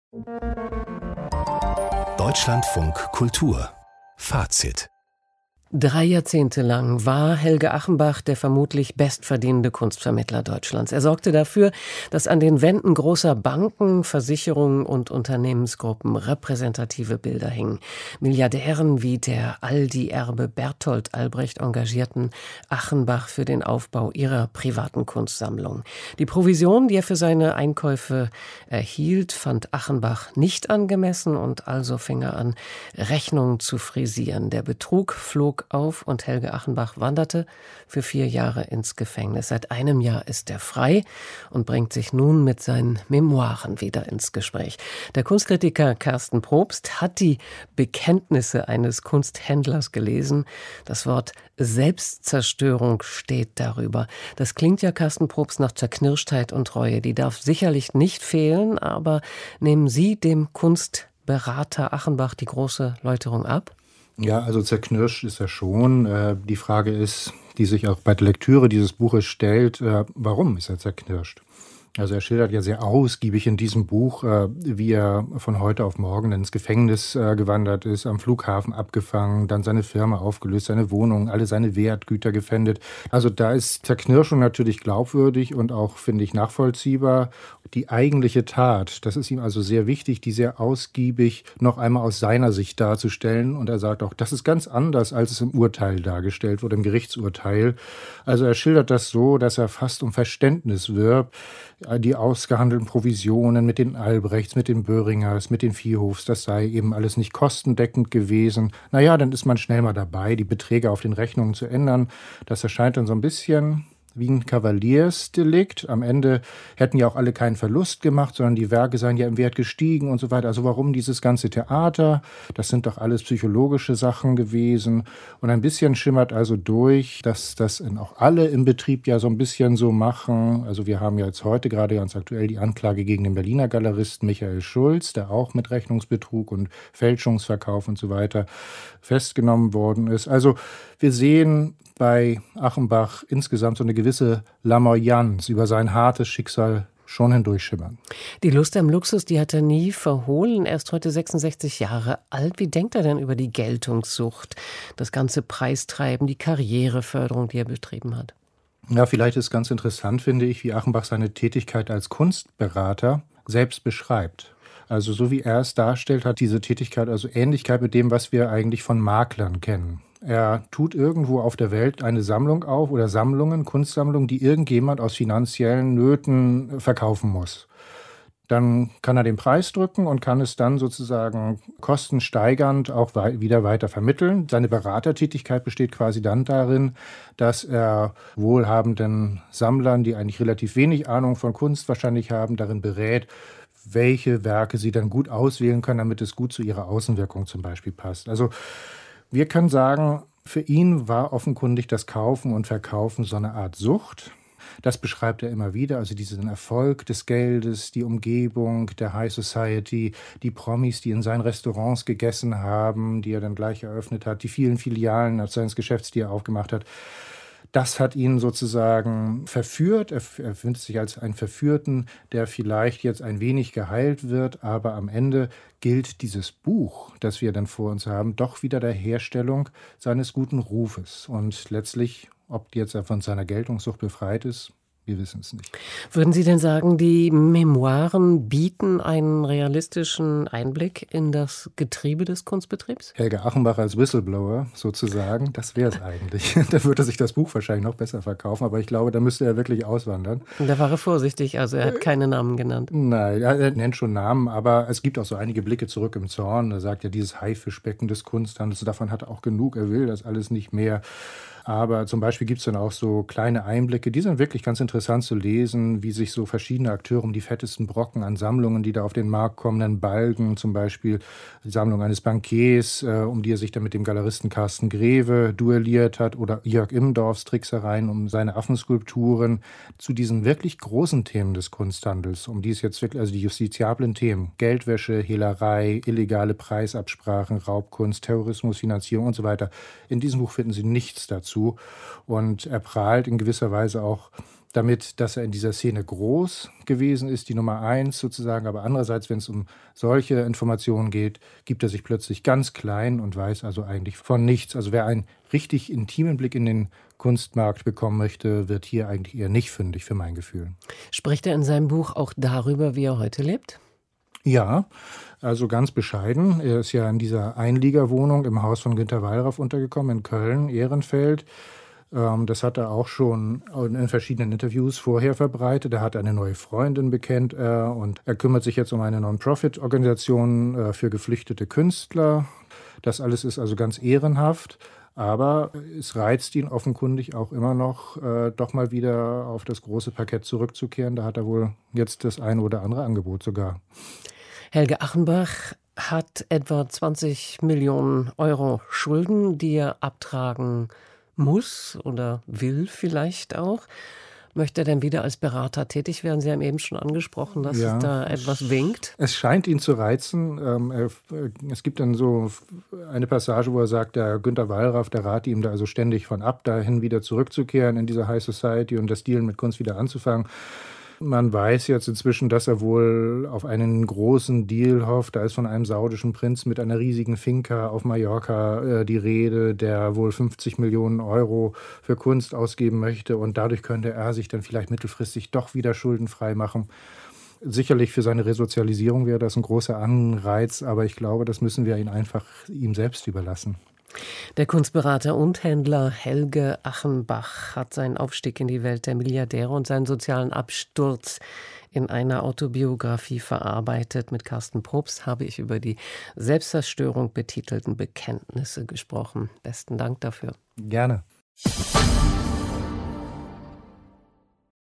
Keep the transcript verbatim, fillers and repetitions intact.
Deutschlandfunk Kultur Fazit. Drei Jahrzehnte lang war Helge Achenbach der vermutlich bestverdienende Kunstvermittler Deutschlands. Er sorgte dafür, dass an den Wänden großer Banken, Versicherungen und Unternehmensgruppen repräsentative Bilder hingen. Milliardären wie der Aldi-Erbe Bertolt Albrecht engagierten Achenbach für den Aufbau ihrer privaten Kunstsammlung. Die Provision, die er für seine Einkäufe erhielt, fand Achenbach nicht angemessen und also fing er an, Rechnungen zu frisieren. Der Betrug flog auf und Helge Achenbach wanderte für vier Jahre ins Gefängnis. Seit einem Jahr ist er frei und bringt sich nun mit seinen Memoiren wieder ins Gespräch. Der Kunstkritiker Carsten Probst hat die Bekenntnisse eines Kunsthändlers gelesen. Das Wort Selbstzerstörung steht darüber. Das klingt ja, Carsten Probst, nach Zerknirschtheit und Reue. Die darf sicherlich nicht fehlen, aber nehmen Sie dem Kunstberater Achenbach die große Läuterung ab? Ja, also zerknirscht ist er schon. Äh, die Frage ist, die sich auch bei der Lektüre dieses Buches stellt, äh, warum ist er zerknirscht? Also er schildert ja sehr ausgiebig in diesem Buch, äh, wie er von heute auf morgen ins Gefängnis äh, gewandert ist, am Flughafen abgefangen, dann seine Firma aufgelöst, seine Wohnung, alle seine Wertgüter gepfändet. Also da ist Zerknirschung natürlich glaubwürdig und auch, finde ich, nachvollziehbar. Die eigentliche Tat, das ist ihm also sehr wichtig, die sehr ausgiebig noch einmal aus seiner Sicht darzustellen. Und er sagt auch, das ist ganz anders, als es im Urteil dargestellt wurde, im Gerichtsurteil. Also er schildert das so, dass er fast um Verständnis wirbt. Die ausgehandelten Provisionen mit den Albrechts, mit den Böhringers, mit den Viehhofs, das sei eben alles nicht kostendeckend gewesen. Naja, dann ist man schnell mal dabei, die Beträge auf den Rechnungen zu ändern. Das erscheint dann so ein bisschen wie ein Kavaliersdelikt. Am Ende hätten ja auch alle keinen Verlust gemacht, sondern die Werke seien ja im Wert gestiegen und so weiter. Also warum dieses ganze Theater? Das sind doch alles psychologische Sachen gewesen. Und ein bisschen schimmert also durch, dass das auch alle im Betrieb ja so ein bisschen so machen. Also wir haben ja jetzt heute gerade ganz aktuell die Anklage gegen den Berliner Galeristen Michael Schulz, der auch mit Rechnungsbetrug und Fälschungsverkauf und so weiter festgenommen worden ist. Also wir sehen bei Achenbach insgesamt so eine gewisse Lamoyanz über sein hartes Schicksal schon hindurchschimmern. Die Lust am Luxus, die hat er nie verhohlen. Er ist heute sechsundsechzig Jahre alt. Wie denkt er denn über die Geltungssucht, das ganze Preistreiben, die Karriereförderung, die er betrieben hat? Ja, vielleicht ist ganz interessant, finde ich, wie Achenbach seine Tätigkeit als Kunstberater selbst beschreibt. Also so wie er es darstellt, hat diese Tätigkeit also Ähnlichkeit mit dem, was wir eigentlich von Maklern kennen. Er tut irgendwo auf der Welt eine Sammlung auf oder Sammlungen, Kunstsammlungen, die irgendjemand aus finanziellen Nöten verkaufen muss. Dann kann er den Preis drücken und kann es dann sozusagen kostensteigernd auch wieder weiter vermitteln. Seine Beratertätigkeit besteht quasi dann darin, dass er wohlhabenden Sammlern, die eigentlich relativ wenig Ahnung von Kunst wahrscheinlich haben, darin berät, welche Werke sie dann gut auswählen können, damit es gut zu ihrer Außenwirkung zum Beispiel passt. Also wir können sagen, für ihn war offenkundig das Kaufen und Verkaufen so eine Art Sucht. Das beschreibt er immer wieder, also diesen Erfolg des Geldes, die Umgebung der High Society, die Promis, die in seinen Restaurants gegessen haben, die er dann gleich eröffnet hat, die vielen Filialen seines Geschäfts, die er aufgemacht hat. Das hat ihn sozusagen verführt. Er, er findet sich als einen Verführten, der vielleicht jetzt ein wenig geheilt wird, aber am Ende gilt dieses Buch, das wir dann vor uns haben, doch wieder der Herstellung seines guten Rufes. Und letztlich, ob jetzt er von seiner Geltungssucht befreit ist, wir wissen es nicht. Würden Sie denn sagen, die Memoiren bieten einen realistischen Einblick in das Getriebe des Kunstbetriebs? Helge Achenbach als Whistleblower sozusagen, das wäre es eigentlich. Da würde sich das Buch wahrscheinlich noch besser verkaufen, aber ich glaube, da müsste er wirklich auswandern. Da war er vorsichtig, also er hat keine Namen genannt. Nein, er nennt schon Namen, aber es gibt auch so einige Blicke zurück im Zorn. Er sagt ja, dieses Haifischbecken des Kunsthandels, davon hat er auch genug, er will das alles nicht mehr. Aber zum Beispiel gibt es dann auch so kleine Einblicke, die sind wirklich ganz interessant zu lesen, wie sich so verschiedene Akteure um die fettesten Brocken an Sammlungen, die da auf den Markt kommen, dann balgen, zum Beispiel die Sammlung eines Bankiers, äh, um die er sich dann mit dem Galeristen Carsten Greve duelliert hat, oder Jörg Immendorfs Tricksereien um seine Affenskulpturen, zu diesen wirklich großen Themen des Kunsthandels, um die es jetzt wirklich, also die justiziablen Themen, Geldwäsche, Hehlerei, illegale Preisabsprachen, Raubkunst, Terrorismus, Finanzierung und so weiter. In diesem Buch finden Sie nichts dazu. Und er prahlt in gewisser Weise auch damit, dass er in dieser Szene groß gewesen ist, die Nummer eins sozusagen. Aber andererseits, wenn es um solche Informationen geht, gibt er sich plötzlich ganz klein und weiß also eigentlich von nichts. Also wer einen richtig intimen Blick in den Kunstmarkt bekommen möchte, wird hier eigentlich eher nicht fündig, für mein Gefühl. Spricht er in seinem Buch auch darüber, wie er heute lebt? Ja, also ganz bescheiden. Er ist ja in dieser Einliegerwohnung im Haus von Günter Wallraff untergekommen in Köln, Ehrenfeld. Das hat er auch schon in verschiedenen Interviews vorher verbreitet. Er hat eine neue Freundin, bekennt er, und er kümmert sich jetzt um eine Non-Profit-Organisation für geflüchtete Künstler. Das alles ist also ganz ehrenhaft, aber es reizt ihn offenkundig auch immer noch, äh, doch mal wieder auf das große Parkett zurückzukehren. Da hat er wohl jetzt das eine oder andere Angebot sogar. Helge Achenbach hat etwa zwanzig Millionen Euro Schulden, die er abtragen muss oder will vielleicht auch. Möchte er denn wieder als Berater tätig werden? Sie haben eben schon angesprochen, dass ja, es da etwas winkt. Es scheint ihn zu reizen. Es gibt dann so eine Passage, wo er sagt, der Günter Wallraff, der rate ihm da also ständig von ab, dahin wieder zurückzukehren in diese High Society und das Dealen mit Kunst wieder anzufangen. Man weiß jetzt inzwischen, dass er wohl auf einen großen Deal hofft. Da ist von einem saudischen Prinz mit einer riesigen Finca auf Mallorca äh, die Rede, der wohl fünfzig Millionen Euro für Kunst ausgeben möchte. Und dadurch könnte er sich dann vielleicht mittelfristig doch wieder schuldenfrei machen. Sicherlich für seine Resozialisierung wäre das ein großer Anreiz, aber ich glaube, das müssen wir ihn einfach ihm selbst überlassen. Der Kunstberater und Händler Helge Achenbach hat seinen Aufstieg in die Welt der Milliardäre und seinen sozialen Absturz in einer Autobiografie verarbeitet. Mit Carsten Probst habe ich über die Selbstzerstörung betitelten Bekenntnisse gesprochen. Besten Dank dafür. Gerne.